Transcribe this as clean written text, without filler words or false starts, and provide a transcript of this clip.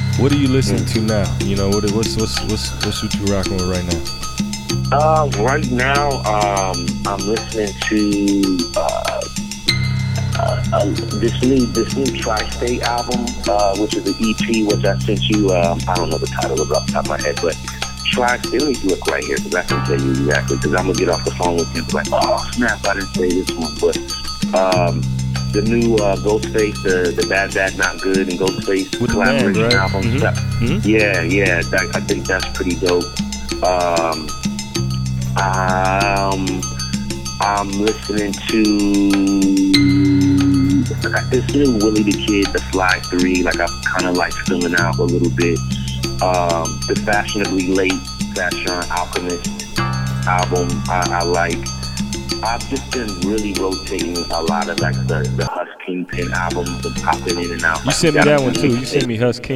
What are you listening to now? You know, what's what you rocking with right now? Right now, I'm listening to this new Tri-State album, which is an EP, which I sent you. I don't know the title of it off the top of my head, but Tri-State. Let me look right here because I can tell you exactly. Because I'm gonna get off the phone with him, like, oh snap, I didn't say this one, but the new Ghostface, the Bad Bad Not Good, and Ghostface With collaboration right? album. Yeah, I think that's pretty dope. I'm listening to this new Willie the Kid, the Fly 3. Like, I'm kind of like filling out a little bit. The Fashionably Late Fashion Alchemist album, I like. I've just been really rotating a lot of like the Husk Kingpin albums and popping in and out. You sent me that one too. You sent me Husk King.